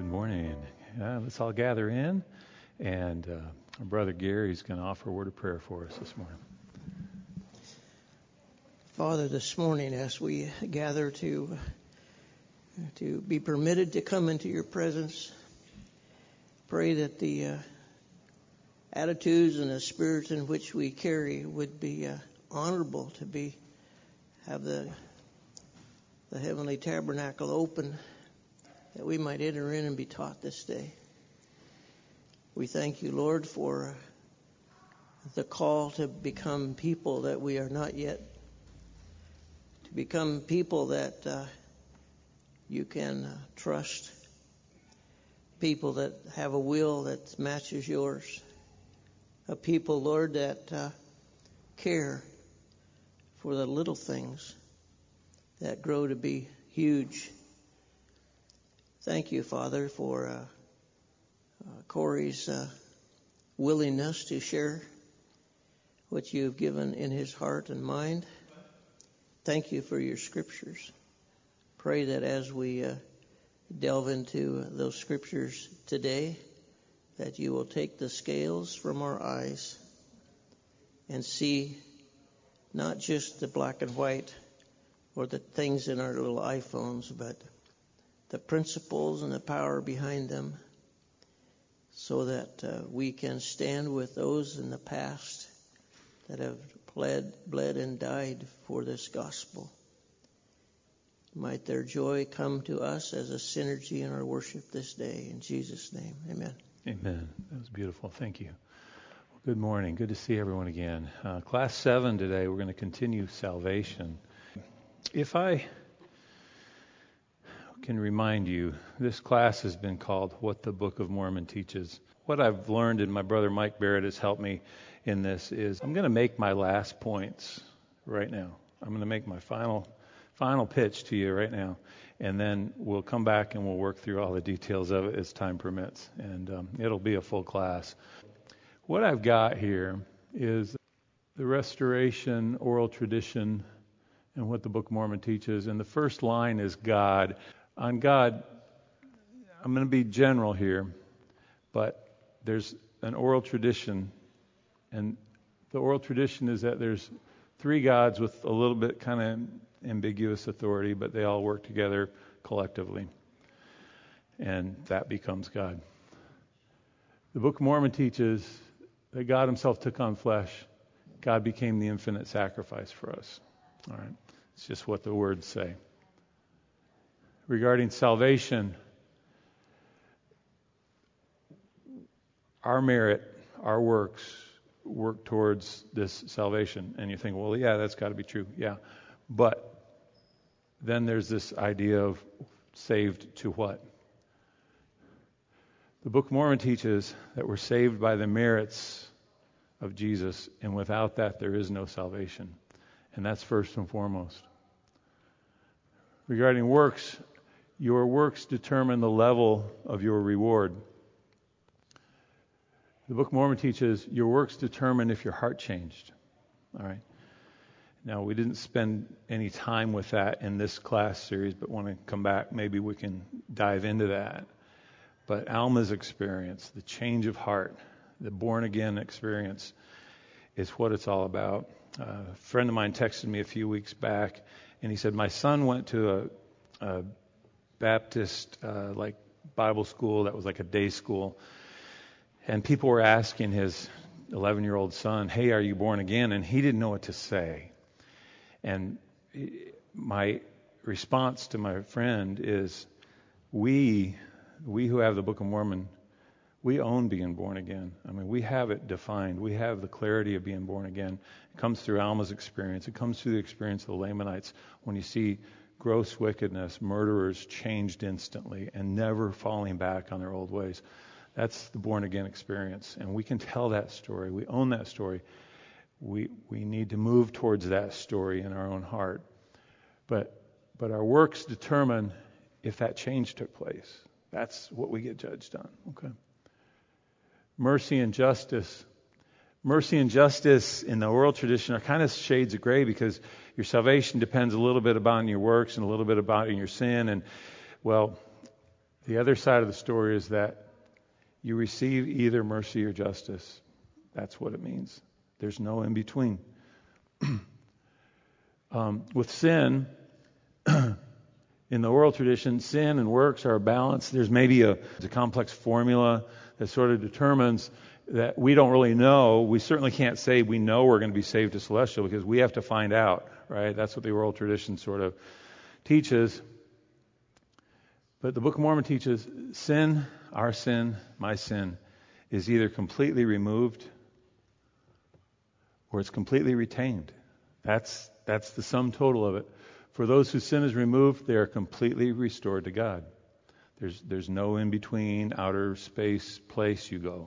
Good morning. Let's all gather in, and our brother Gary is going to offer a word of prayer for us this morning. Father, this morning as we gather to be permitted to come into your presence, pray that the attitudes and the spirits in which we carry would be honorable to have the heavenly tabernacle open, that we might enter in and be taught this day. We thank you, Lord, for the call to become people that we are not yet, to become people that you can trust, people that have a will that matches yours, a people, Lord, that care for the little things that grow to be huge. Thank you, Father, for Corey's willingness to share what you have given in his heart and mind. Thank you for your scriptures. Pray that as we delve into those scriptures today, that you will take the scales from our eyes and see not just the black and white or the things in our little iPhones, but the principles and the power behind them, so that we can stand with those in the past that have bled and died for this gospel. Might their joy come to us as a synergy in our worship this day. In Jesus' name, amen. Amen. That was beautiful. Thank you. Well, good morning. Good to see everyone again. Class 7 today, we're going to continue salvation. If I can remind you, this class has been called What the Book of Mormon Teaches. What I've learned, and my brother Mike Barrett has helped me in this, is I'm going to make my last points right now. I'm going to make my final pitch to you right now, and then we'll come back and we'll work through all the details of it as time permits, and it'll be a full class. What I've got here is the restoration, oral tradition, and what the Book of Mormon teaches, and the first line is God. On God, I'm going to be general here, but there's an oral tradition, and the oral tradition is that there's three gods with a little bit kind of ambiguous authority, but they all work together collectively, and that becomes God. The Book of Mormon teaches that God himself took on flesh. God became the infinite sacrifice for us. All right, it's just what the words say. Regarding salvation, our merit, our works, work towards this salvation. And you think, well, yeah, that's got to be true. Yeah. But then there's this idea of saved to what? The Book of Mormon teaches that we're saved by the merits of Jesus, and without that, there is no salvation. And that's first and foremost. Regarding works, your works determine the level of your reward. The Book of Mormon teaches your works determine if your heart changed. All right. Now, we didn't spend any time with that in this class series, but want to come back. Maybe we can dive into that. But Alma's experience, the change of heart, the born-again experience, is what it's all about. A friend of mine texted me a few weeks back, and he said, my son went to a Baptist Bible school that was like a day school, and people were asking his 11-year-old son, hey, are you born again? And he didn't know what to say. And my response to my friend is, we who have the Book of Mormon, we own being born again. I mean, we have it defined. We have the clarity of being born again. It comes through Alma's experience. It comes through the experience of the Lamanites when you see gross wickedness, murderers changed instantly and never falling back on their old ways. That's the born-again experience, and we can tell that story. We own that story. We need to move towards that story in our own heart. But our works determine if that change took place. That's what we get judged on. Okay. Mercy and justice. Mercy and justice in the oral tradition are kind of shades of gray, because your salvation depends a little bit about your works and a little bit about your sin. And, well, The other side of the story is that you receive either mercy or justice. That's what it means. There's no in between. With sin, in the oral tradition, sin and works are balanced. There's maybe a complex formula that sort of determines that we don't really know. We certainly can't say we know we're going to be saved to celestial because we have to find out, right? That's what the oral tradition sort of teaches. But the Book of Mormon teaches sin, our sin, my sin, is either completely removed or it's completely retained. That's the sum total of it. For those whose sin is removed, they are completely restored to God. There's no in between, outer space place you go.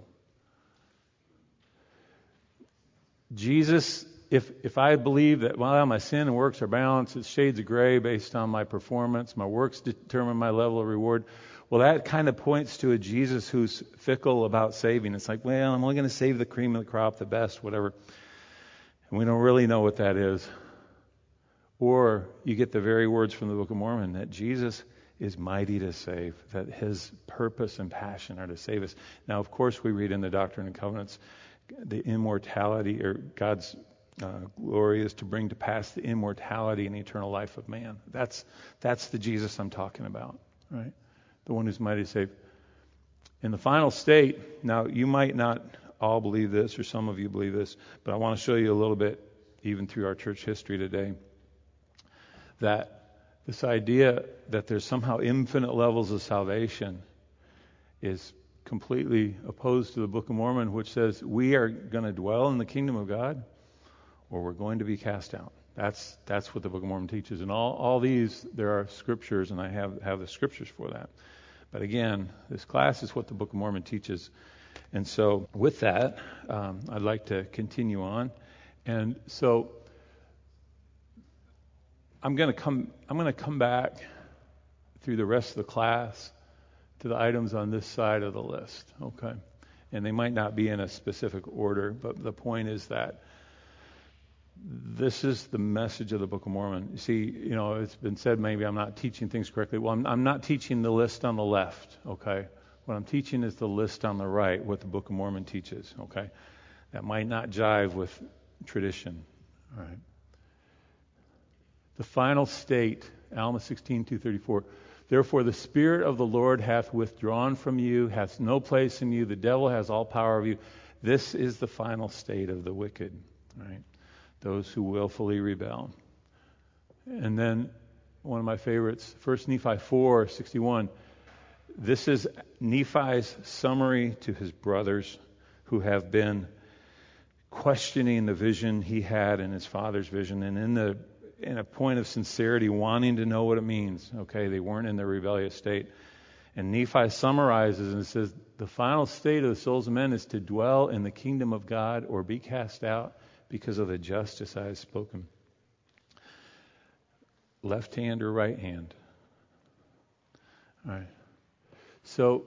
Jesus, if I believe that, well, my sin and works are balanced, it's shades of gray based on my performance, my works determine my level of reward, well, that kind of points to a Jesus who's fickle about saving. It's like, well, I'm only going to save the cream of the crop, the best, whatever. And we don't really know what that is. Or you get the very words from the Book of Mormon that Jesus is mighty to save, that his purpose and passion are to save us. Now, of course, we read in the Doctrine and Covenants the immortality, or God's glory is to bring to pass the immortality and eternal life of man. That's the Jesus I'm talking about, right? The one who's mighty to save. In the final state, now you might not all believe this, or some of you believe this, but I want to show you a little bit, even through our church history today, that this idea that there's somehow infinite levels of salvation is completely opposed to the Book of Mormon, which says we are going to dwell in the kingdom of God or we're going to be cast out. That's what the Book of Mormon teaches. And all these, there are scriptures, and I have the scriptures for that. But again, this class is what the Book of Mormon teaches. And so with that, I'd like to continue on. And so I'm going to come back through the rest of the class to the items on this side of the list, okay? And they might not be in a specific order, but the point is that this is the message of the Book of Mormon. You see, it's been said maybe I'm not teaching things correctly. Well, I'm not teaching the list on the left, okay? What I'm teaching is the list on the right, what the Book of Mormon teaches, okay? That might not jive with tradition, all right? The final state, Alma 16:234. Therefore the Spirit of the Lord hath withdrawn from you, hath no place in you. The devil has all power of you. This is the final state of the wicked, right? Those who willfully rebel. And then one of my favorites, 1 Nephi 4:61. This is Nephi's summary to his brothers who have been questioning the vision he had in his father's vision, and in a point of sincerity, wanting to know what it means. Okay, they weren't in their rebellious state. And Nephi summarizes and says, the final state of the souls of men is to dwell in the kingdom of God or be cast out because of the justice I have spoken. Left hand or right hand? All right. So,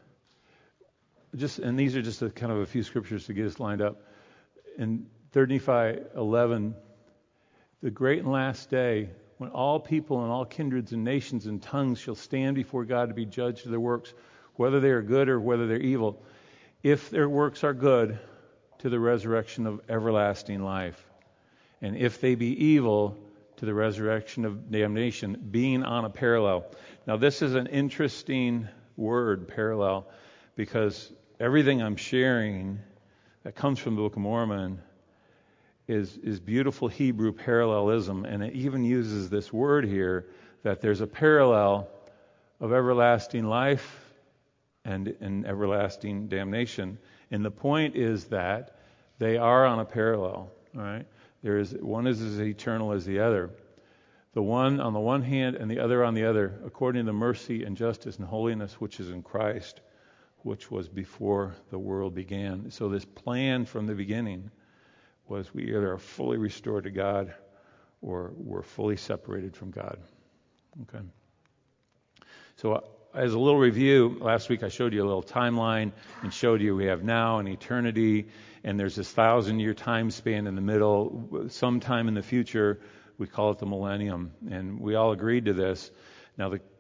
and these are just kind of a few scriptures to get us lined up. In 3 Nephi 11, the great and last day, when all people and all kindreds and nations and tongues shall stand before God to be judged of their works, whether they are good or whether they're evil. If their works are good, to the resurrection of everlasting life. And if they be evil, to the resurrection of damnation, being on a parallel. Now this is an interesting word, parallel, because everything I'm sharing that comes from the Book of Mormon is beautiful Hebrew parallelism, and it even uses this word here, that there's a parallel of everlasting life and everlasting damnation. And the point is that they are on a parallel, all right? One is as eternal as the other. The one on the one hand and the other on the other, according to the mercy and justice and holiness which is in Christ, which was before the world began. So this plan from the beginning was we either are fully restored to God or we're fully separated from God. Okay. So as a little review, last week I showed you a little timeline and showed you we have now and eternity, and there's this 1,000-year time span in the middle. Sometime in the future, we call it the millennium, and we all agreed to this. Now the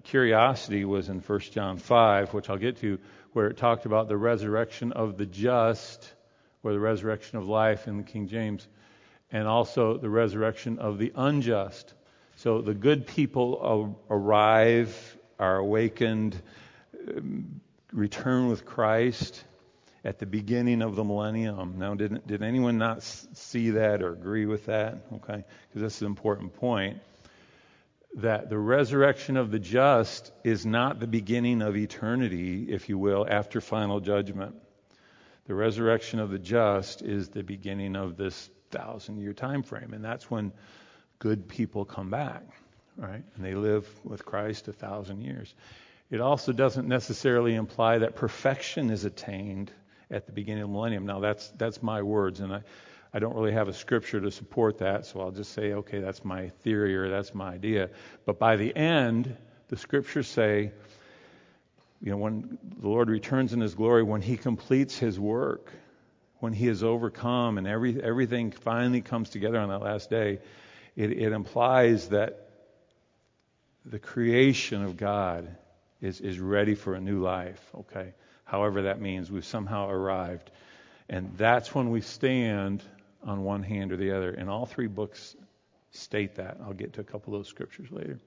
curiosity was in 1 John 5, which I'll get to, where it talked about the resurrection of the just, or the resurrection of life in the King James, and also the resurrection of the unjust. So the good people arrive, are awakened, return with Christ at the beginning of the millennium. Now, did anyone not see that or agree with that? Okay, because that's an important point. That the resurrection of the just is not the beginning of eternity, if you will, after final judgment. The resurrection of the just is the beginning of this 1,000-year time frame, and that's when good people come back, right? And they live with Christ 1,000 years. It also doesn't necessarily imply that perfection is attained at the beginning of the millennium. Now, that's my words, and I don't really have a scripture to support that, so I'll just say, okay, that's my theory or that's my idea. But by the end, the scriptures say, when the Lord returns in His glory, when He completes His work, when He has overcome and everything finally comes together on that last day, it implies that the creation of God is ready for a new life, okay? However that means, we've somehow arrived. And that's when we stand on one hand or the other. And all three books state that. I'll get to a couple of those scriptures later.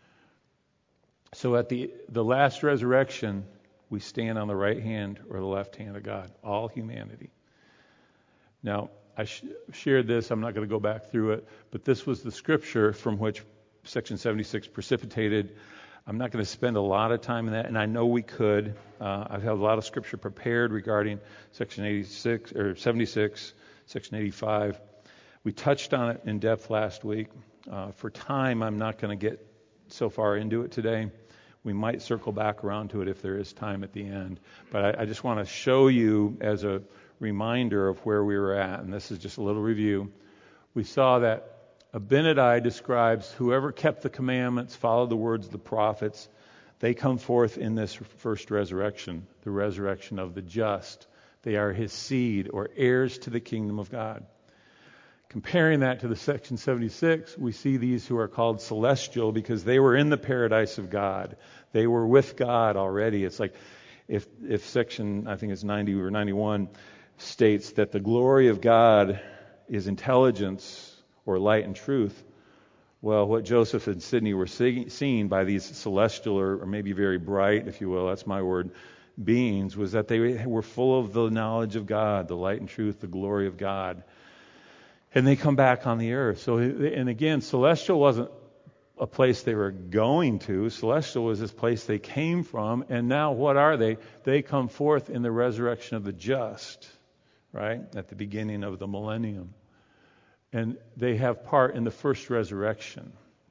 So at the last resurrection, we stand on the right hand or the left hand of God, all humanity. Now, I shared this. I'm not going to go back through it. But this was the scripture from which Section 76 precipitated. I'm not going to spend a lot of time in that, and I know we could. I've had a lot of scripture prepared regarding Section 86 or 76, Section 85. We touched on it in depth last week. For time, I'm not going to get so far into it today. We might circle back around to it if there is time at the end. But I just want to show you as a reminder of where we were at, and this is just a little review. We saw that Abinadi describes whoever kept the commandments, followed the words of the prophets, they come forth in this first resurrection, the resurrection of the just. They are His seed or heirs to the kingdom of God. Comparing that to the Section 76, we see these who are called celestial because they were in the paradise of God. They were with God already. It's like if Section, I think it's 90 or 91, states that the glory of God is intelligence or light and truth. Well, what Joseph and Sidney were seeing by these celestial or maybe very bright, if you will, that's my word, beings, was that they were full of the knowledge of God, the light and truth, the glory of God. And they come back on the earth. So, and again, celestial wasn't a place they were going to. Celestial was this place they came from. And now what are they? They come forth in the resurrection of the just, right? At the beginning of the millennium. And they have part in the first resurrection.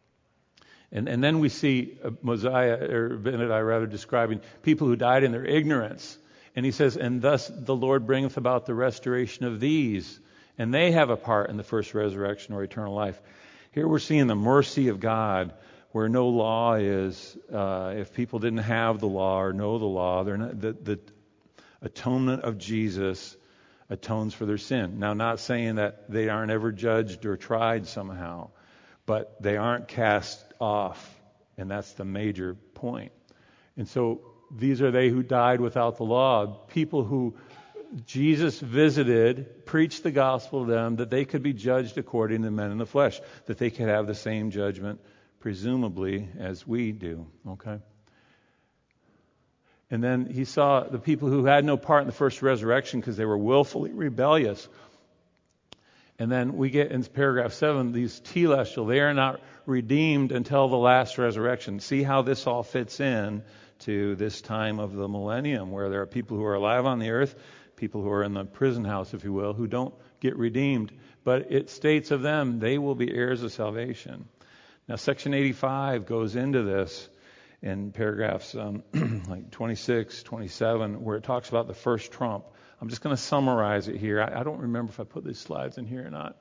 And then we see Abinadi describing people who died in their ignorance. And he says, and thus the Lord bringeth about the restoration of these. And they have a part in the first resurrection or eternal life. Here we're seeing the mercy of God where no law is. If people didn't have the law or know the law, they're not, the atonement of Jesus atones for their sin. Now, not saying that they aren't ever judged or tried somehow, but they aren't cast off, and that's the major point. And so these are they who died without the law, people who Jesus visited, preached the gospel to them, that they could be judged according to men in the flesh, that they could have the same judgment, presumably, as we do. Okay? And then he saw the people who had no part in the first resurrection because they were willfully rebellious. And then we get in paragraph 7, these telestial, they are not redeemed until the last resurrection. See how this all fits in to this time of the millennium, where there are people who are alive on the earth, people who are in the prison house, if you will, who don't get redeemed. But it states of them, they will be heirs of salvation. Now, Section 85 goes into this in paragraphs like 26, 27, where it talks about the first trump. I'm just going to summarize it here. I don't remember if I put these slides in here or not.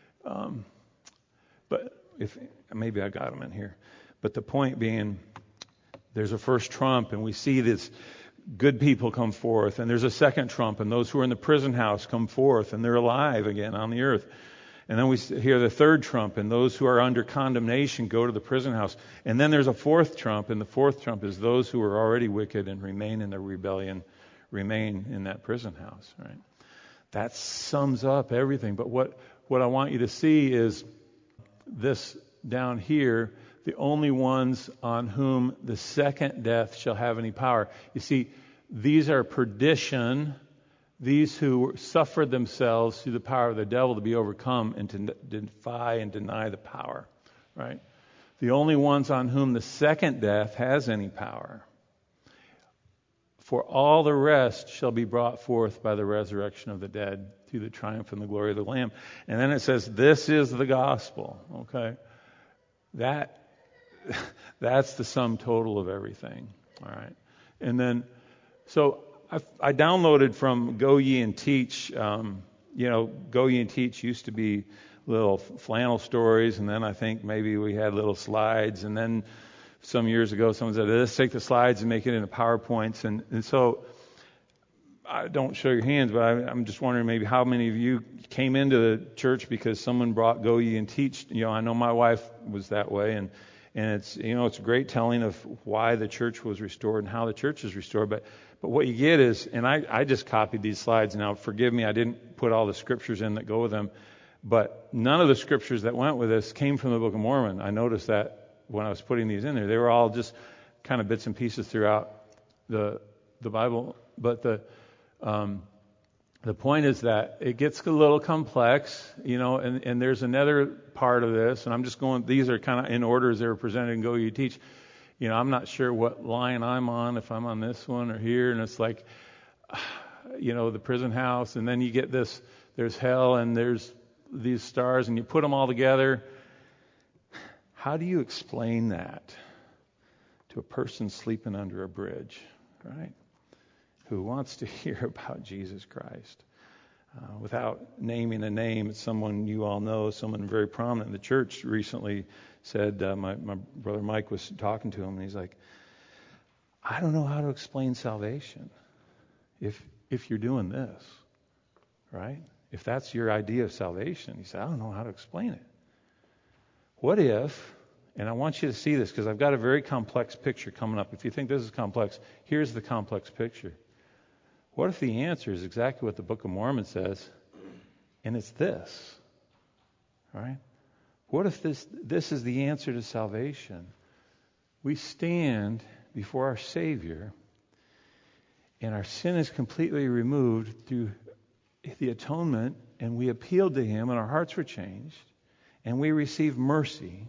But if maybe I got them in here. But the point being, there's a first trump, and we see this good people come forth, and there's a second trump, and those who are in the prison house come forth, and they're alive again on the earth. And then we hear the third trump, and those who are under condemnation go to the prison house. And then there's a fourth trump, and the fourth trump is those who are already wicked and remain in their rebellion, remain in that prison house, right? That sums up everything. But what I want you to see is this down here, the only ones on whom the second death shall have any power. You see, these are perdition, these who suffered themselves through the power of the devil to be overcome and to defy and deny the power, right? The only ones on whom the second death has any power. For all the rest shall be brought forth by the resurrection of the dead through the triumph and the glory of the Lamb. And then it says, this is the gospel, okay? That's the sum total of everything, all right? And then, so I downloaded from Go Ye and Teach. Go Ye and Teach used to be little flannel stories, and then I think maybe we had little slides, and then some years ago someone said, let's take the slides and make it into PowerPoints. And so I don't show your hands, but I'm just wondering maybe how many of you came into the church because someone brought Go Ye and Teach. I know my wife was that way, and it's it's a great telling of why the church was restored and how the church is restored. But what you get is, and I just copied these slides. Now forgive me, I didn't put all the scriptures in that go with them, but none of the scriptures that went with this came from the Book of Mormon. I noticed that when I was putting these in there. They were all just kind of bits and pieces throughout the Bible. But the point is that it gets a little complex, and there's another part of this, and I'm just going, these are kind of in order as they were presented in Go Ye Teach. I'm not sure what line I'm on, if I'm on this one or here, and it's like, the prison house, and then you get this, there's hell, and there's these stars, and you put them all together. How do you explain that to a person sleeping under a bridge, right? Who wants to hear about Jesus Christ? Without naming a name, it's someone you all know, someone very prominent in the church recently said, my brother Mike was talking to him, and he's like, I don't know how to explain salvation if you're doing this, right? If that's your idea of salvation, he said, I don't know how to explain it. What if, and I want you to see this because I've got a very complex picture coming up. If you think this is complex, here's the complex picture. What if the answer is exactly what the Book of Mormon says, and it's this, right? What if this is the answer to salvation? We stand before our Savior, and our sin is completely removed through the atonement, and we appealed to Him, and our hearts were changed, and we receive mercy.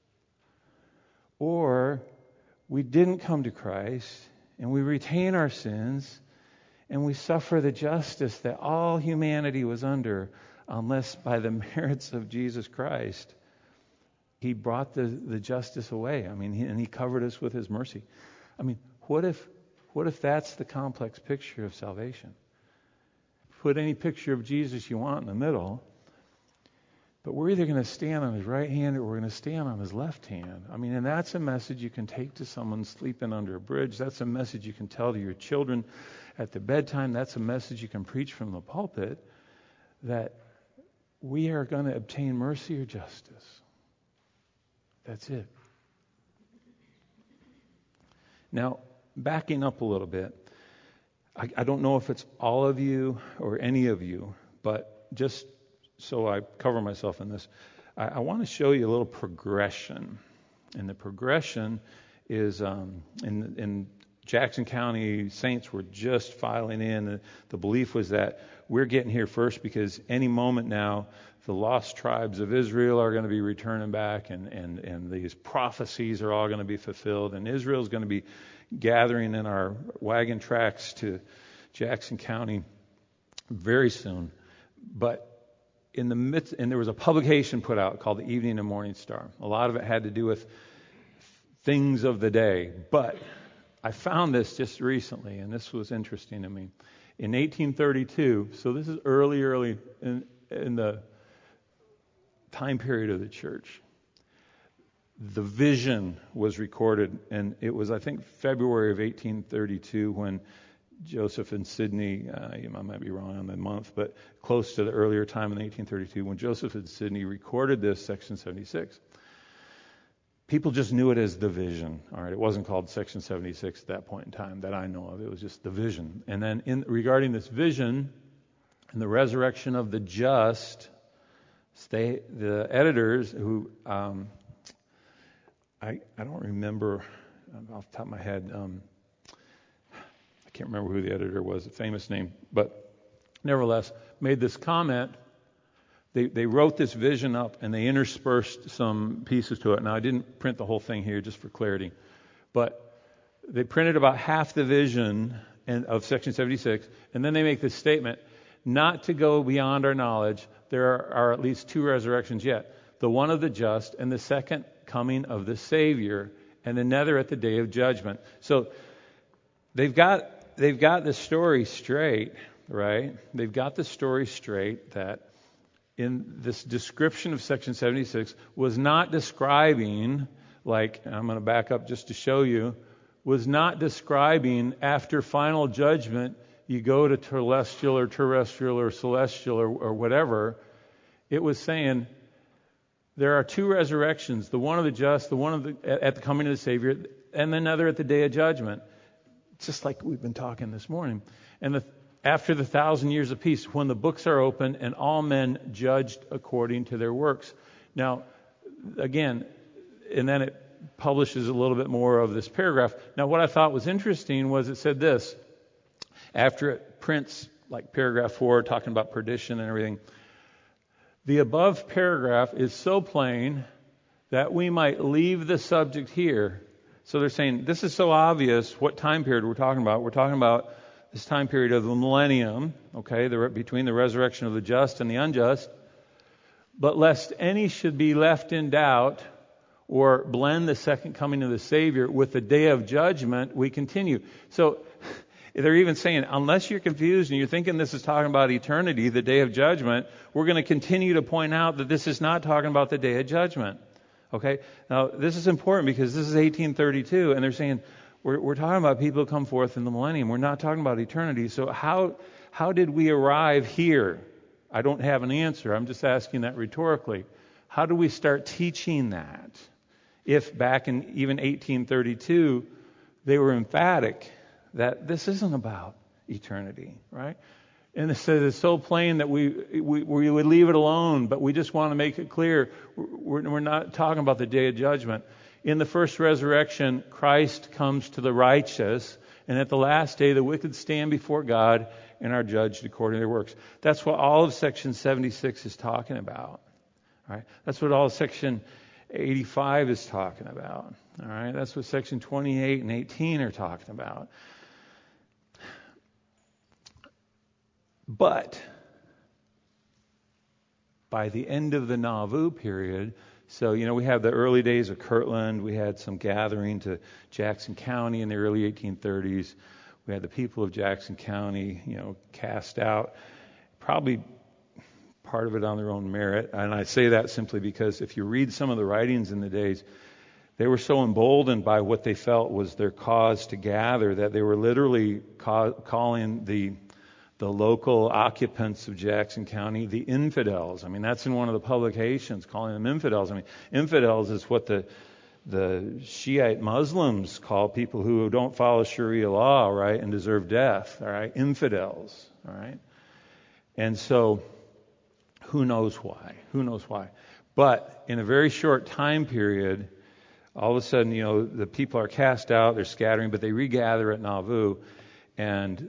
Or we didn't come to Christ, and we retain our sins, and we suffer the justice that all humanity was under, unless by the merits of Jesus Christ, He brought the justice away. And He covered us with His mercy. What if that's the complex picture of salvation? Put any picture of Jesus you want in the middle, but we're either going to stand on His right hand or we're going to stand on His left hand. And that's a message you can take to someone sleeping under a bridge. That's a message you can tell to your children at the bedtime. That's a message you can preach from the pulpit, that we are going to obtain mercy or justice. That's it. Now, backing up a little bit, I don't know if it's all of you or any of you, but just so I cover myself in this, I want to show you a little progression. And the progression is in Jackson County, saints were just filing in. The belief was that we're getting here first because any moment now the lost tribes of Israel are going to be returning back, and these prophecies are all going to be fulfilled, and Israel's going to be gathering in our wagon tracks to Jackson County very soon. But in the midst, and there was a publication put out called the Evening and Morning Star. A lot of it had to do with things of the day. But I found this just recently, and this was interesting to me. In 1832, so this is early in the time period of the church, the vision was recorded, and it was, I think, February of 1832 when Joseph and Sidney, I might be wrong on the month, but close to the earlier time in 1832, when Joseph and Sidney recorded this, Section 76, people just knew it as the vision. All right, it wasn't called Section 76 at that point in time that I know of. It was just the vision. And then regarding this vision and the resurrection of the just, the editors who, I don't remember off the top of my head, I can't remember who the editor was, a famous name, but nevertheless made this comment. They wrote this vision up and they interspersed some pieces to it. Now I didn't print the whole thing here just for clarity, but they printed about half the vision of Section 76, and then they make this statement: not to go beyond our knowledge, there are at least two resurrections yet, the one of the just and the second coming of the Savior, and another at the day of judgment. So they've got the story straight, right? They've got the story straight that in this description of Section 76 was not describing, like, and I'm going to back up just to show you, was not describing after final judgment you go to celestial or terrestrial or celestial or whatever. It was saying there are two resurrections, the one of the just, the one of at the coming of the Savior, and another at the day of judgment. Just like we've been talking this morning. And after the 1,000 years of peace, when the books are open and all men judged according to their works. Now, again, and then it publishes a little bit more of this paragraph. Now, what I thought was interesting was it said this. After it prints, like paragraph 4, talking about perdition and everything, the above paragraph is so plain that we might leave the subject here. So they're saying this is so obvious what time period we're talking about. We're talking about this time period of the millennium, okay, between the resurrection of the just and the unjust. But lest any should be left in doubt or blend the second coming of the Savior with the day of judgment, we continue. So they're even saying, unless you're confused and you're thinking this is talking about eternity, the day of judgment, we're going to continue to point out that this is not talking about the day of judgment. Okay? Now, this is important because this is 1832, and they're saying, we're talking about people who come forth in the millennium. We're not talking about eternity. So how did we arrive here? I don't have an answer. I'm just asking that rhetorically. How do we start teaching that? If back in even 1832, they were emphatic that this isn't about eternity, right? And it says it's so plain that we would leave it alone, but we just want to make it clear we're not talking about the day of judgment. In the first resurrection, Christ comes to the righteous, and at the last day, the wicked stand before God and are judged according to their works. That's what all of Section 76 is talking about. All right? That's what all of Section 85 is talking about. All right? That's what Section 28 and 18 are talking about. But by the end of the Nauvoo period, so, we have the early days of Kirtland. We had some gathering to Jackson County in the early 1830s. We had the people of Jackson County, cast out, probably part of it on their own merit. And I say that simply because if you read some of the writings in the days, they were so emboldened by what they felt was their cause to gather that they were literally calling the local occupants of Jackson County the infidels. I mean, that's in one of the publications, calling them infidels. I mean, infidels is what the Shiite Muslims call people who don't follow Sharia law, right, and deserve death, all right? Infidels, all right? And so, who knows why? Who knows why? But in a very short time period, all of a sudden, the people are cast out, they're scattering, but they regather at Nauvoo, and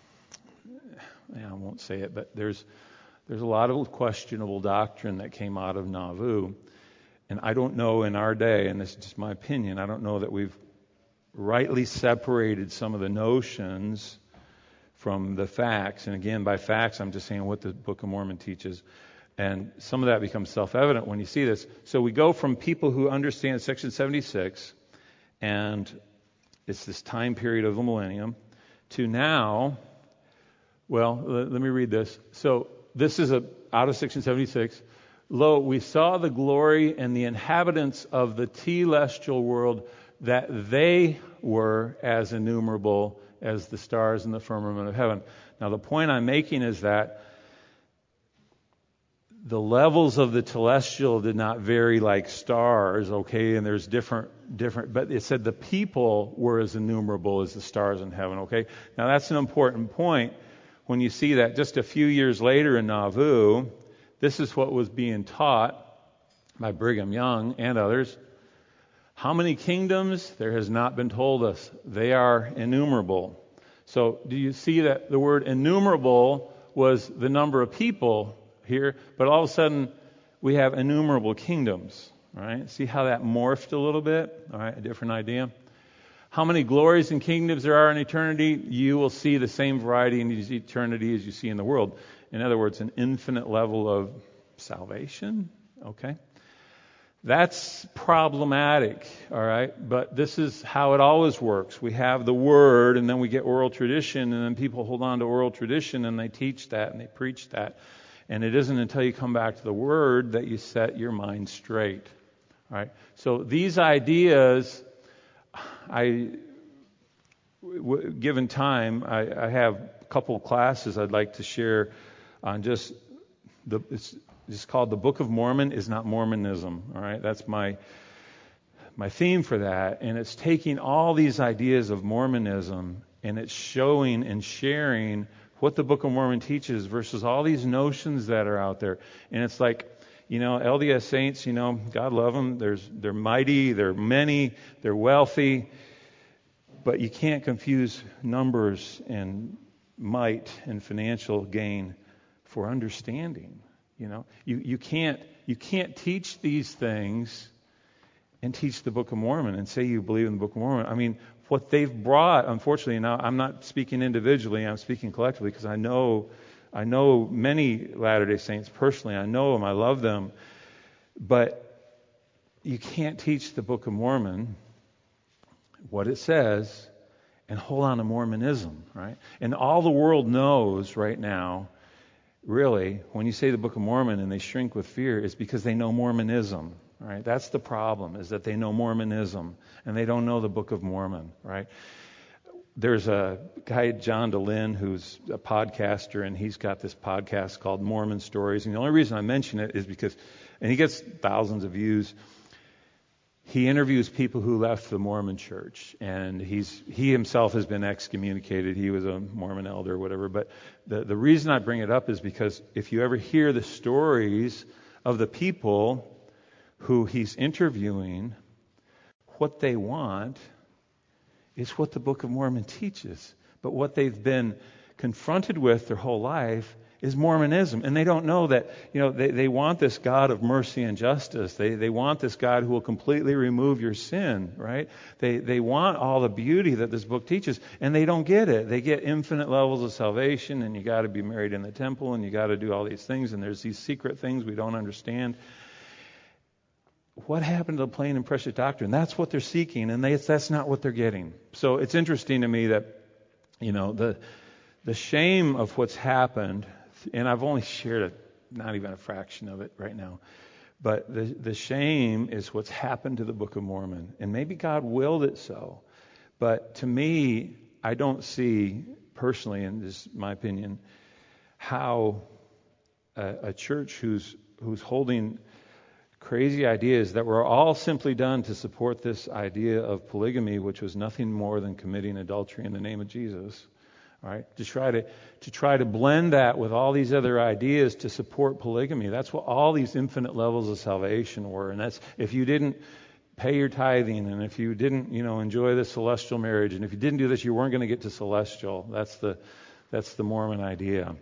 I won't say it, but there's a lot of questionable doctrine that came out of Nauvoo. And I don't know in our day, and this is just my opinion, I don't know that we've rightly separated some of the notions from the facts. And again, by facts, I'm just saying what the Book of Mormon teaches. And some of that becomes self-evident when you see this. So we go from people who understand Section 76, and it's this time period of the millennium, to now, well, let me read this. So this is out of Section 76. Lo, we saw the glory and the inhabitants of the telestial world, that they were as innumerable as the stars in the firmament of heaven. Now, the point I'm making is that the levels of the celestial did not vary like stars, okay? And there's different, but it said the people were as innumerable as the stars in heaven, okay? Now, that's an important point. When you see that just a few years later in Nauvoo, this is what was being taught by Brigham Young and others. How many kingdoms? There has not been told us. They are innumerable. So do you see that the word innumerable was the number of people here, but all of a sudden we have innumerable kingdoms, right? See how that morphed a little bit? All right, a different idea. How many glories and kingdoms there are in eternity? You will see the same variety in eternity as you see in the world. In other words, an infinite level of salvation, okay? That's problematic, all right? But this is how it always works. We have the Word, and then we get oral tradition, and then people hold on to oral tradition, and they teach that, and they preach that. And it isn't until you come back to the Word that you set your mind straight, all right? So these ideas, given time, I have a couple of classes I'd like to share on just it's called The Book of Mormon is Not Mormonism. All right, that's my theme for that, and it's taking all these ideas of Mormonism and it's showing and sharing what the Book of Mormon teaches versus all these notions that are out there. And it's like, LDS saints, God love them. They're mighty, they're many, they're wealthy, but you can't confuse numbers and might and financial gain for understanding. You can't teach these things and teach the Book of Mormon and say you believe in the Book of Mormon. I mean, what they've brought, unfortunately, now I'm not speaking individually, I'm speaking collectively because I know many Latter-day Saints personally. I know them, I love them, but you can't teach the Book of Mormon what it says and hold on to Mormonism, right? And all the world knows right now, really, when you say the Book of Mormon and they shrink with fear, is because they know Mormonism, right? That's the problem, is that they know Mormonism and they don't know the Book of Mormon, right? There's a guy, John DeLynn, who's a podcaster, and he's got this podcast called Mormon Stories. And the only reason I mention it is because, and he gets thousands of views, he interviews people who left the Mormon church, and he himself has been excommunicated. He was a Mormon elder or whatever. But the reason I bring it up is because if you ever hear the stories of the people who he's interviewing, what they want is what the Book of Mormon teaches. But what they've been confronted with their whole life is Mormonism. And they don't know that, they want this God of mercy and justice. They want this God who will completely remove your sin, right? They want all the beauty that this book teaches, and they don't get it. They get infinite levels of salvation, and you got to be married in the temple, and you got to do all these things, and there's these secret things we don't understand. What happened to the plain and precious doctrine? That's what they're seeking, and that's not what they're getting. So it's interesting to me that, the shame of what's happened, and I've only shared not even a fraction of it right now, but the shame is what's happened to the Book of Mormon. And maybe God willed it so. But to me, I don't see, personally, and this is my opinion, how a church who's holding crazy ideas that were all simply done to support this idea of polygamy, which was nothing more than committing adultery in the name of Jesus, right? To try to blend that with all these other ideas to support polygamy. That's what all these infinite levels of salvation were. And that's, if you didn't pay your tithing, and if you didn't, enjoy the celestial marriage, and if you didn't do this, you weren't going to get to celestial. That's the Mormon idea.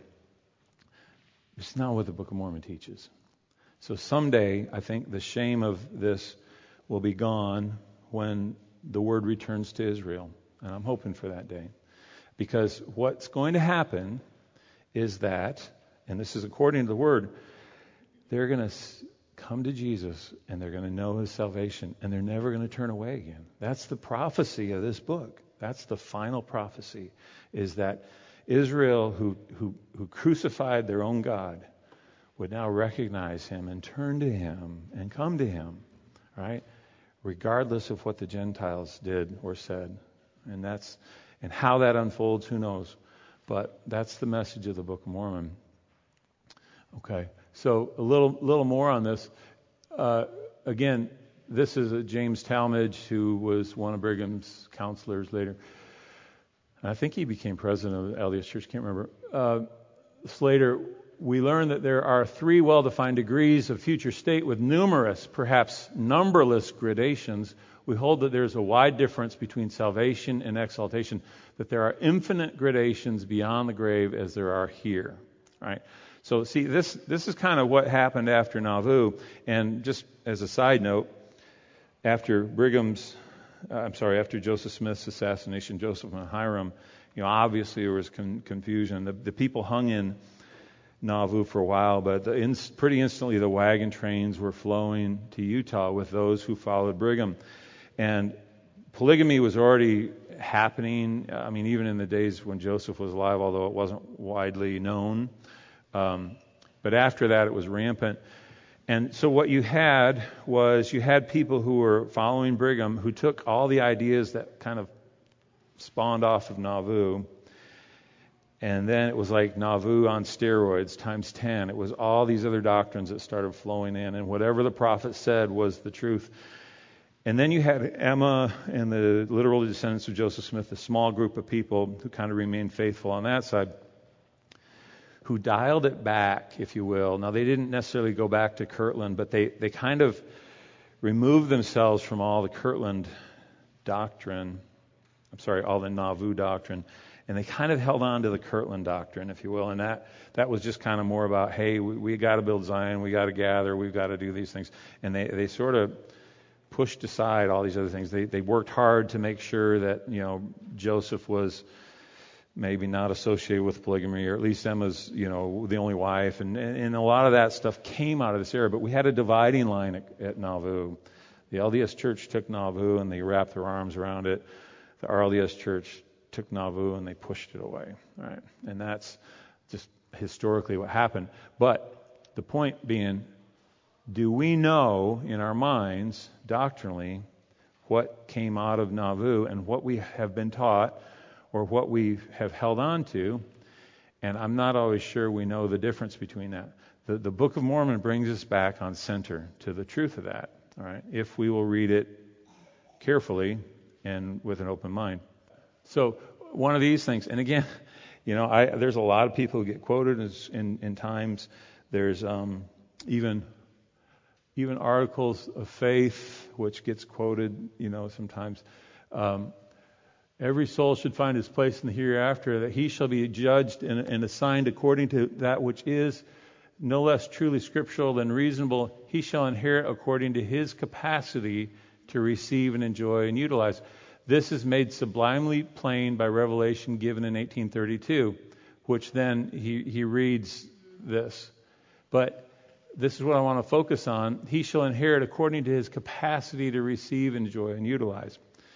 It's not what the Book of Mormon teaches. So someday, I think the shame of this will be gone when the word returns to Israel. And I'm hoping for that day. Because what's going to happen is that, and this is according to the word, they're going to come to Jesus and they're going to know his salvation, and they're never going to turn away again. That's the prophecy of this book. That's the final prophecy, is that Israel, who crucified their own God, would now recognize him and turn to him and come to him, right? Regardless of what the Gentiles did or said. And And how that unfolds, who knows? But that's the message of the Book of Mormon. Okay, so a little more on this. Again, this is a James Talmage, who was one of Brigham's counselors later. I think he became president of the LDS Church, can't remember. Slater, we learn that there are 3 well-defined degrees of future state with numerous, perhaps numberless gradations. We hold that there's a wide difference between salvation and exaltation, that there are infinite gradations beyond the grave as there are here. Right? So see, this is kind of what happened after Nauvoo. And just as a side note, after Joseph Smith's assassination, Joseph and Hiram, obviously there was confusion. The people hung in Nauvoo for a while, but pretty instantly the wagon trains were flowing to Utah with those who followed Brigham. And polygamy was already happening, even in the days when Joseph was alive, although it wasn't widely known. But after that, it was rampant. And so what you had people who were following Brigham who took all the ideas that kind of spawned off of Nauvoo, and then it was like Nauvoo on steroids times 10. It was all these other doctrines that started flowing in, and whatever the prophet said was the truth. And then you had Emma and the literal descendants of Joseph Smith, a small group of people who kind of remained faithful on that side, who dialed it back, if you will. Now, they didn't necessarily go back to Kirtland, but they kind of removed themselves from all the Kirtland doctrine, all the Nauvoo doctrine, and they kind of held on to the Kirtland doctrine, if you will, and that was just kind of more about, hey, we got to build Zion, we got to gather, we've got to do these things. And they sort of pushed aside all these other things. They worked hard to make sure that, Joseph was maybe not associated with polygamy, or at least Emma's, the only wife. And a lot of that stuff came out of this era. But we had a dividing line at Nauvoo. The LDS Church took Nauvoo and they wrapped their arms around it. The RLDS Church took Nauvoo and they pushed it away. Right? And that's just historically what happened. But the point being, do we know in our minds, doctrinally, what came out of Nauvoo and what we have been taught, or what we have held on to? And I'm not always sure we know the difference between that. The Book of Mormon brings us back on center to the truth of that, all right, if we will read it carefully and with an open mind. So one of these things, and again, there's a lot of people who get quoted in times. There's even articles of faith which gets quoted, sometimes. Every soul should find his place in the hereafter, that he shall be judged and assigned according to that which is no less truly scriptural than reasonable. He shall inherit according to his capacity to receive and enjoy and utilize. This is made sublimely plain by revelation given in 1832, which then he reads this. But this is what I want to focus on. He shall inherit according to his capacity to receive, enjoy, and utilize.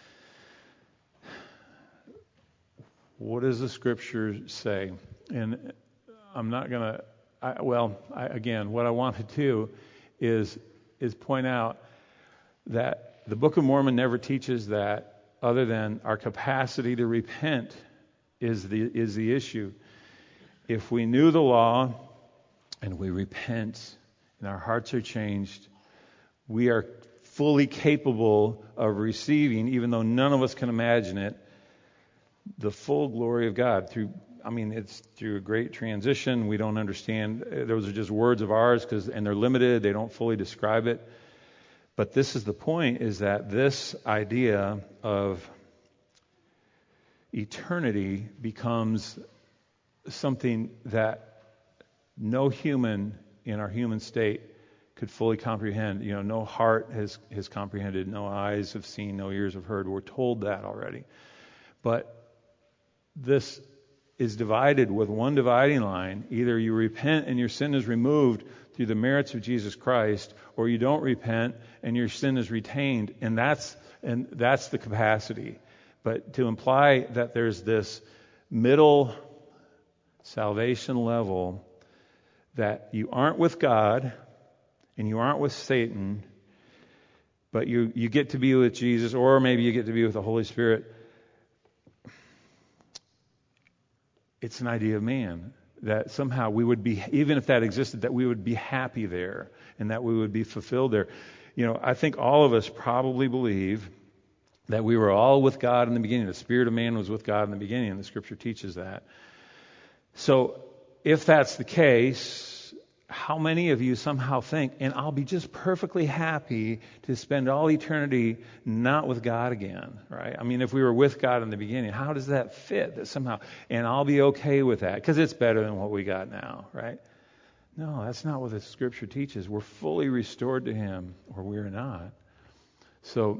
What does the Scripture say? And I'm not going to... again, what I want to do is point out that the Book of Mormon never teaches that, other than our capacity to repent is the issue. If we knew the law and we repent and our hearts are changed, we are fully capable of receiving, even though none of us can imagine it, the full glory of God it's through a great transition. We don't understand. Those are just words of ours and they're limited. They don't fully describe it. But this is the point, is that this idea of eternity becomes something that no human in our human state could fully comprehend. No heart has comprehended, no eyes have seen, no ears have heard. We're told that already. But this is divided with one dividing line. Either you repent and your sin is removed through the merits of Jesus Christ, or you don't repent and your sin is retained. And that's the capacity. But to imply that there's this middle salvation level, that you aren't with God and you aren't with Satan, but you get to be with Jesus, or maybe you get to be with the Holy Spirit. it's an idea of man. That somehow we would be, even if that existed, that we would be happy there and that we would be fulfilled there. I think all of us probably believe that we were all with God in the beginning. The spirit of man was with God in the beginning, and the Scripture teaches that. So if that's the case, how many of you somehow think, and I'll be just perfectly happy to spend all eternity not with God again, right? I mean, if we were with God in the beginning, how does that fit? That somehow, and I'll be okay with that because it's better than what we got now, right? No, that's not what the Scripture teaches. We're fully restored to Him, or we're not. So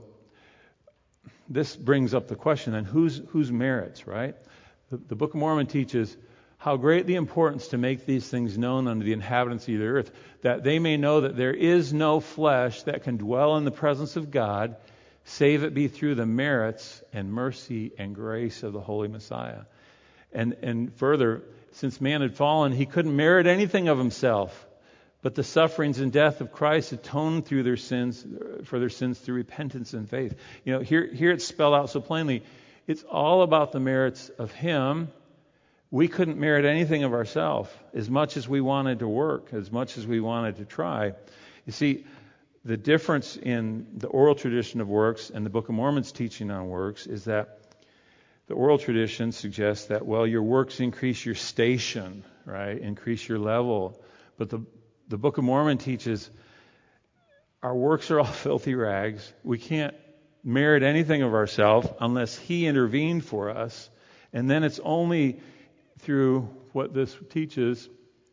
this brings up the question then, whose merits, right? The Book of Mormon teaches how great the importance to make these things known unto the inhabitants of the earth, that they may know that there is no flesh that can dwell in the presence of God, save it be through the merits and mercy and grace of the Holy Messiah. And further, since man had fallen, he couldn't merit anything of himself, but the sufferings and death of Christ atoned for their sins through repentance and faith. Here it's spelled out so plainly. It's all about the merits of Him. We couldn't merit anything of ourselves, as much as we wanted to work, as much as we wanted to try. You see, the difference in the oral tradition of works and the Book of Mormon's teaching on works is that the oral tradition suggests that, your works increase your station, right? Increase your level. But the Book of Mormon teaches our works are all filthy rags. We can't merit anything of ourselves unless He intervened for us. And then it's only through what this teaches,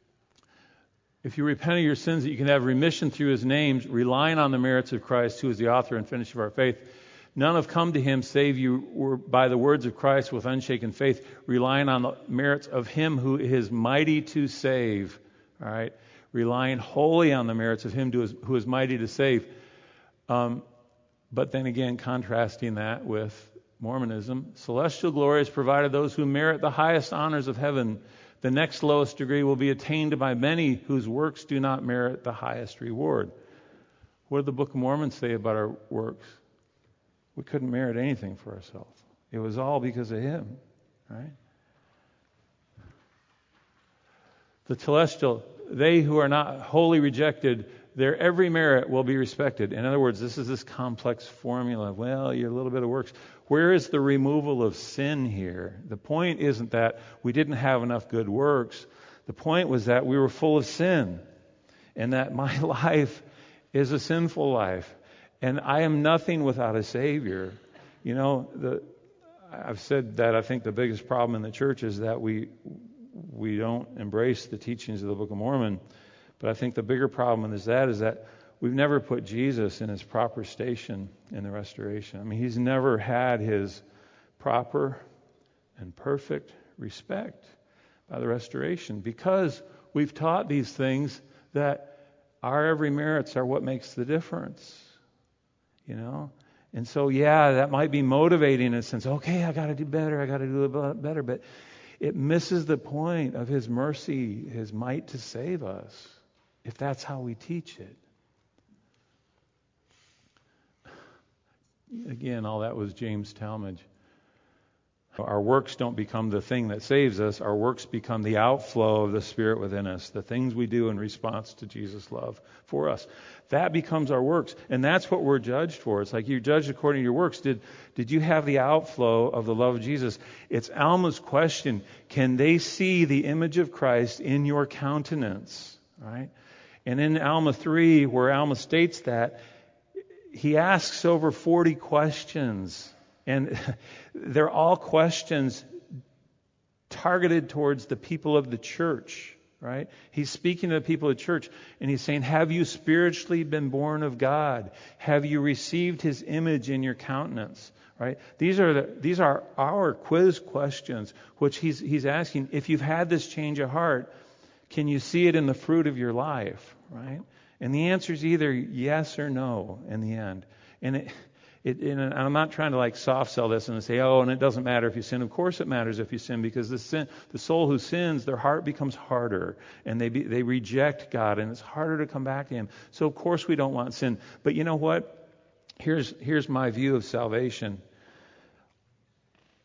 if you repent of your sins, that you can have remission through His name, relying on the merits of Christ, who is the author and finisher of our faith. None have come to Him save you were by the words of Christ with unshaken faith, relying on the merits of Him who is mighty to save. All right, relying wholly on the merits of Him who is mighty to save. But then again, contrasting that with Mormonism, celestial glory has provided those who merit the highest honors of heaven. The next lowest degree will be attained by many whose works do not merit the highest reward. What did the Book of Mormon say about our works? We couldn't merit anything for ourselves. It was all because of Him, right? The celestial, they who are not wholly rejected, their every merit will be respected. In other words, this is this complex formula. You're a little bit of works. Where is the removal of sin here? The point isn't that we didn't have enough good works. The point was that we were full of sin, and that my life is a sinful life, and I am nothing without a Savior. I've said that I think the biggest problem in the church is that we don't embrace the teachings of the Book of Mormon. But I think the bigger problem is that we've never put Jesus in His proper station in the restoration. I mean, He's never had His proper and perfect respect by the restoration, because we've taught these things that our every merits are what makes the difference. And so, that might be motivating in a sense. Okay, I got to do better. I got to do a better. But it misses the point of His mercy, His might to save us, if that's how we teach it. Again, all that was James Talmage. Our works don't become the thing that saves us. Our works become the outflow of the Spirit within us, the things we do in response to Jesus' love for us. That becomes our works, and that's what we're judged for. It's like you're judged according to your works. Did you have the outflow of the love of Jesus? It's Alma's question. Can they see the image of Christ in your countenance? Right? And in Alma 3, where Alma states that, he asks over 40 questions. And they're all questions targeted towards the people of the church, right? He's speaking to the people of the church, and he's saying, have you spiritually been born of God? Have you received His image in your countenance? Right? These are our quiz questions, which he's asking. If you've had this change of heart, can you see it in the fruit of your life? Right? And the answer is either yes or no in the end. And and I'm not trying to soft sell this and say, and it doesn't matter if you sin. Of course it matters if you sin, because the soul who sins, their heart becomes harder, and they reject God, and it's harder to come back to Him. So of course we don't want sin. But you know what? Here's my view of salvation.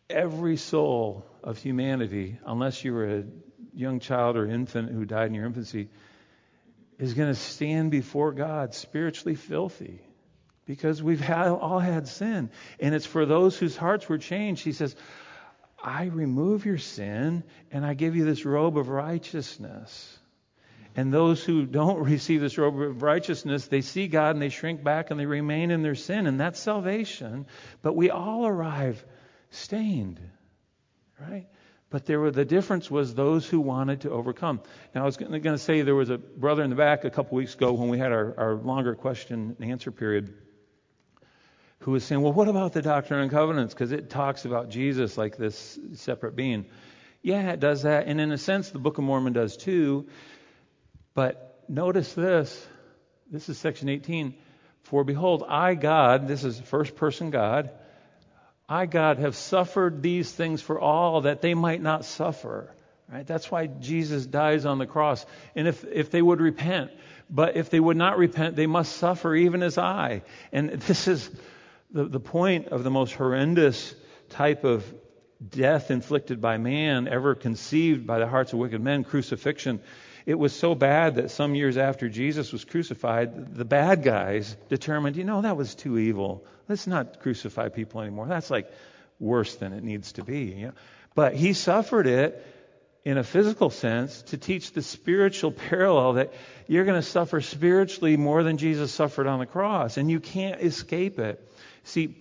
every soul of humanity, unless you were a young child or infant who died in your infancy, is going to stand before God spiritually filthy, because we've all had sin. And it's for those whose hearts were changed. He says, I remove your sin and I give you this robe of righteousness. And those who don't receive this robe of righteousness, they see God and they shrink back and they remain in their sin. And that's salvation. But we all arrive stained, right? But the difference was those who wanted to overcome. Now, I was going to say there was a brother in the back a couple weeks ago when we had our longer question and answer period who was saying, well, what about the Doctrine and Covenants? Because it talks about Jesus like this separate being. Yeah, it does that. And in a sense, the Book of Mormon does too. But notice this. This is section 18. For behold, I, God, this is first person God, I, God, have suffered these things for all that they might not suffer. Right? That's why Jesus dies on the cross. And if they would repent, but if they would not repent, they must suffer even as I. And this is the point of the most horrendous type of death inflicted by man ever conceived by the hearts of wicked men, crucifixion. It was so bad that some years after Jesus was crucified, the bad guys determined, that was too evil. Let's not crucify people anymore. That's like worse than it needs to be. But he suffered it in a physical sense to teach the spiritual parallel that you're going to suffer spiritually more than Jesus suffered on the cross, and you can't escape it. See,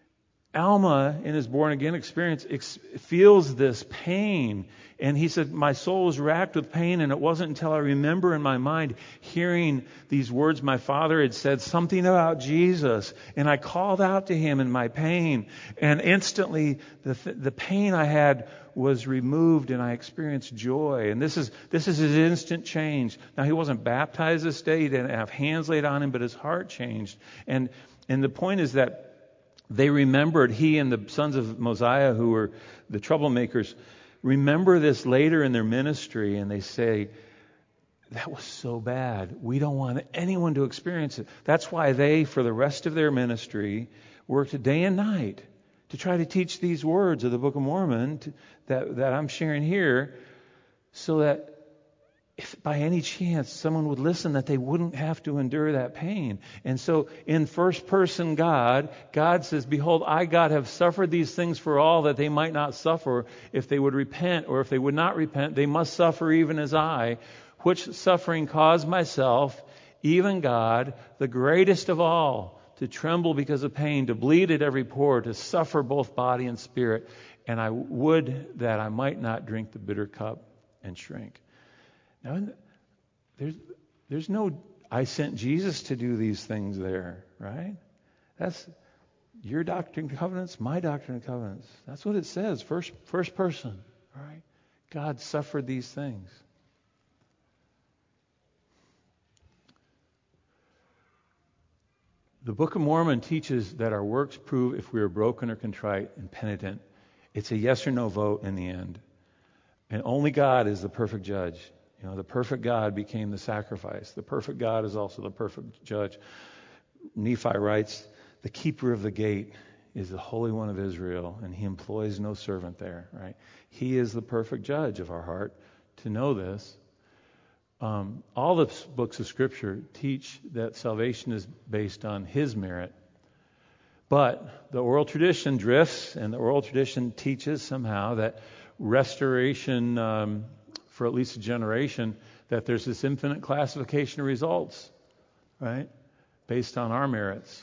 Alma, in his born-again experience, feels this pain. And he said, my soul was racked with pain, and it wasn't until I remember in my mind hearing these words my father had said, something about Jesus, and I called out to him in my pain, and instantly the pain I had was removed, and I experienced joy. And this is his instant change. Now, he wasn't baptized this day, he didn't have hands laid on him, but his heart changed. And the point is that they remembered, he and the sons of Mosiah, who were the troublemakers, remember this later in their ministry, and they say, that was so bad. We don't want anyone to experience it. That's why they, for the rest of their ministry, worked day and night to try to teach these words of the Book of Mormon that I'm sharing here, so that if by any chance someone would listen, that they wouldn't have to endure that pain. And so in first person God says, behold, I, God, have suffered these things for all that they might not suffer. If they would repent, or if they would not repent, they must suffer even as I, which suffering caused myself, even God, the greatest of all, to tremble because of pain, to bleed at every pore, to suffer both body and spirit. And I would that I might not drink the bitter cup and shrink. Now, there's no, I sent Jesus to do these things there, right? That's your Doctrine and Covenants, my Doctrine and Covenants. That's what it says, first person, right? God suffered these things. The Book of Mormon teaches that our works prove if we are broken or contrite and penitent. It's a yes or no vote in the end. And only God is the perfect judge. The perfect God became the sacrifice. The perfect God is also the perfect judge. Nephi writes, the keeper of the gate is the Holy One of Israel, and he employs no servant there, right? He is the perfect judge of our heart. To know this, all the books of Scripture teach that salvation is based on his merit. But the oral tradition drifts, and the oral tradition teaches somehow that restoration for at least a generation, that there's this infinite classification of results, right, based on our merits.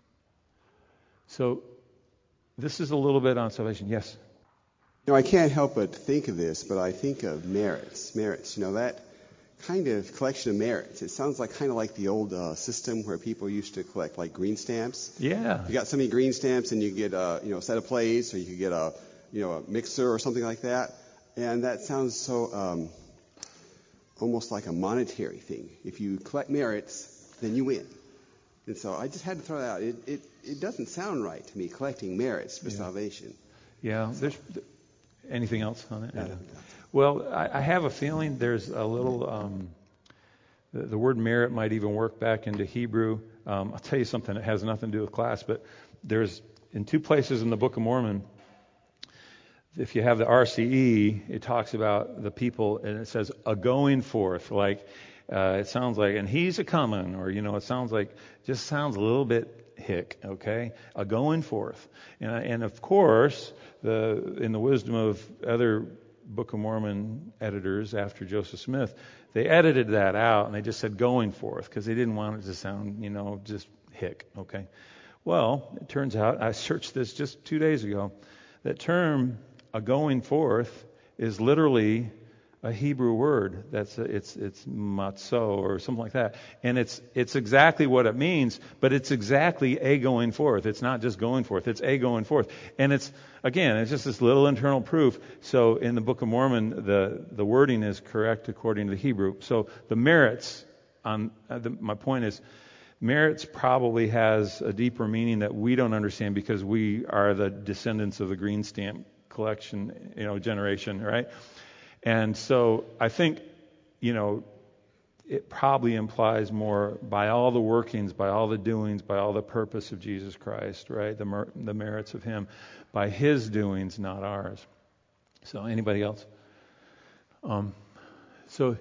So this is a little bit on salvation. Yes? I can't help but think of this, but I think of merits. That kind of collection of merits. It sounds like kind of like the old system where people used to collect like green stamps. Yeah. You got so many green stamps, and you get a set of plates, or you could get a mixer or something like that. And that sounds so almost like a monetary thing. If you collect merits, then you win. And so I just had to throw that out. It doesn't sound right to me, collecting merits for salvation. Yeah. So, There's anything else on it? No. Well, I have a feeling there's a little. The word merit might even work back into Hebrew. I'll tell you something that has nothing to do with class, but there's in two places in the Book of Mormon. if you have the RCE, it talks about the people, and it says a going forth, like it sounds like, and he's a coming, or it sounds like, just sounds a little bit hick, okay? A going forth, and of course, in the wisdom of other Book of Mormon editors after Joseph Smith, they edited that out and they just said going forth because they didn't want it to sound, just hick, okay? Well, it turns out, I searched this just 2 days ago, that term, a going forth, is literally a Hebrew word. It's matzo or something like that. And it's exactly what it means, but it's exactly a going forth. It's not just going forth, it's a going forth. And it's just this little internal proof. So in the Book of Mormon, the wording is correct according to the Hebrew. So the merits, my point is, merits probably has a deeper meaning that we don't understand because we are the descendants of the green stamp collection, generation, right? And so I think, it probably implies more by all the workings, by all the doings, by all the purpose of Jesus Christ, right? The merits of Him, by His doings, not ours. So anybody else? So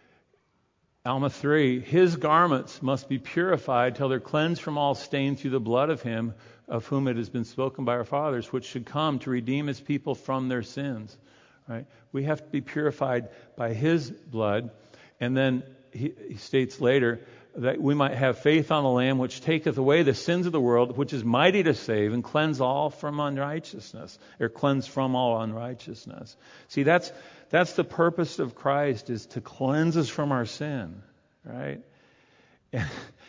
Alma 3, His garments must be purified till they're cleansed from all stain through the blood of Him, of whom it has been spoken by our fathers, which should come to redeem His people from their sins. Right? We have to be purified by His blood. And then he states later that we might have faith on the Lamb, which taketh away the sins of the world, which is mighty to save and cleanse all from unrighteousness, or cleanse from all unrighteousness. See, that's the purpose of Christ, is to cleanse us from our sin, right? And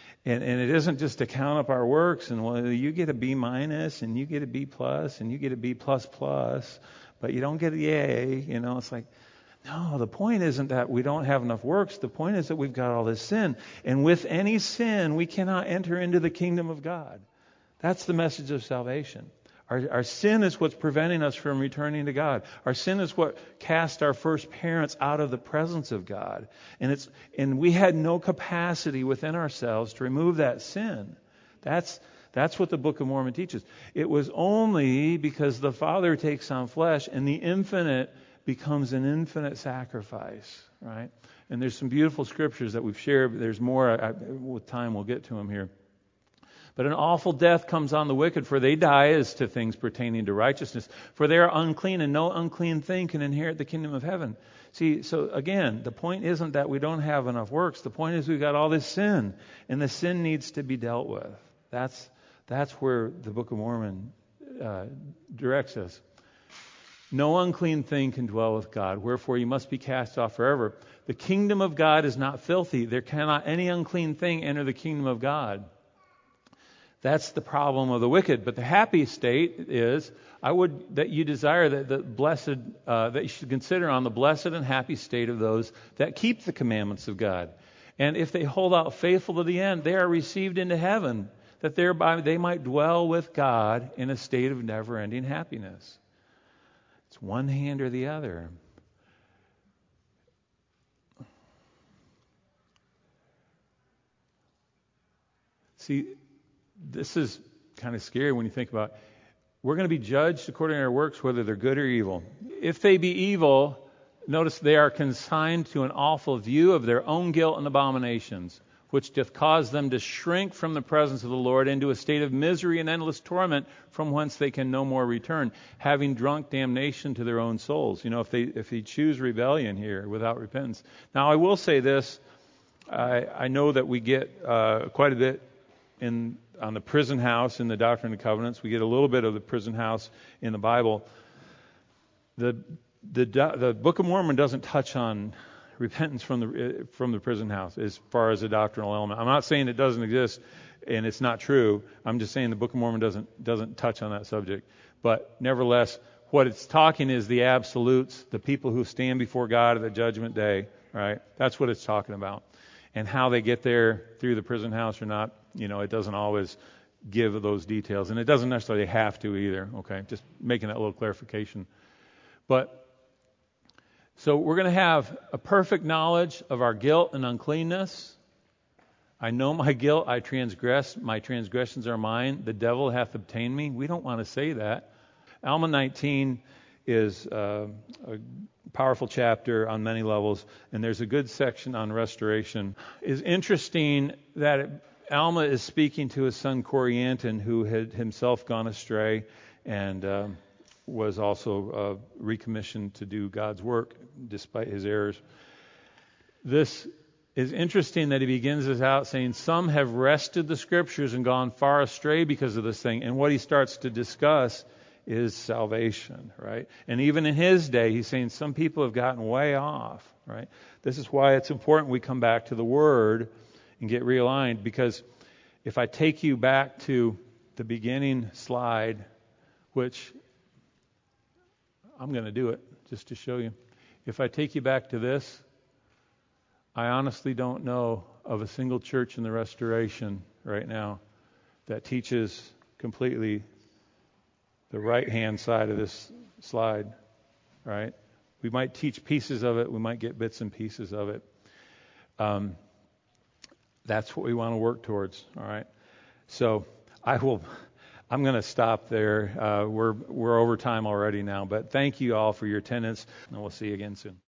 it isn't just to count up our works and, well, you get a B minus and you get a B plus and you get a B plus plus, but you don't get an A. It's like, no, the point isn't that we don't have enough works. The point is that we've got all this sin. And with any sin, we cannot enter into the kingdom of God. That's the message of salvation. Our sin is what's preventing us from returning to God. Our sin is what cast our first parents out of the presence of God. And we had no capacity within ourselves to remove that sin. That's what the Book of Mormon teaches. It was only because the Father takes on flesh and the infinite becomes an infinite sacrifice, right? And there's some beautiful scriptures that we've shared, but there's more. With time, we'll get to them here. But an awful death comes on the wicked, for they die as to things pertaining to righteousness. For they are unclean, and no unclean thing can inherit the kingdom of heaven. See, so again, the point isn't that we don't have enough works. The point is we've got all this sin, and the sin needs to be dealt with. That's where the Book of Mormon directs us. No unclean thing can dwell with God, wherefore you must be cast off forever. The kingdom of God is not filthy. There cannot any unclean thing enter the kingdom of God. That's the problem of the wicked. But the happy state is, I would that you desire that the blessed, that you should consider on the blessed and happy state of those that keep the commandments of God. And if they hold out faithful to the end, they are received into heaven, that thereby they might dwell with God in a state of never-ending happiness. It's one hand or the other. See, this is kind of scary when you think about it. We're going to be judged according to our works, whether they're good or evil. If they be evil, notice they are consigned to an awful view of their own guilt and abominations, which doth cause them to shrink from the presence of the Lord into a state of misery and endless torment, from whence they can no more return, having drunk damnation to their own souls. If they choose rebellion here without repentance. Now, I will say this. I know that we get quite a bit on the prison house in the Doctrine and Covenants. We get a little bit of the prison house in the Bible. The Book of Mormon doesn't touch on repentance from the prison house as far as a doctrinal element. I'm not saying it doesn't exist and it's not true. I'm just saying the Book of Mormon doesn't touch on that subject. But nevertheless, what it's talking is the absolutes, the people who stand before God at the judgment day, right? That's what it's talking about. And how they get there through the prison house or not, it doesn't always give those details. And it doesn't necessarily have to either, okay? Just making that little clarification. But so we're going to have a perfect knowledge of our guilt and uncleanness. I know my guilt, I transgress, my transgressions are mine, the devil hath obtained me. We don't want to say that. Alma 19 is a powerful chapter on many levels, and there's a good section on restoration. It's interesting that Alma is speaking to his son Corianton, who had himself gone astray and was also recommissioned to do God's work despite his errors. This is interesting that he begins this out saying, some have wrested the scriptures and gone far astray because of this thing. And what he starts to discuss is salvation, right? And even in his day, he's saying some people have gotten way off, right? This is why it's important we come back to the Word and get realigned, because if I take you back to the beginning slide, which I'm going to do it just to show you. If I take you back to this, I honestly don't know of a single church in the Restoration right now that teaches completely the right-hand side of this slide, right? We might teach pieces of it. We might get bits and pieces of it. That's what we want to work towards, all right? So I'm going to stop there. We're over time already now, but thank you all for your attendance, and we'll see you again soon.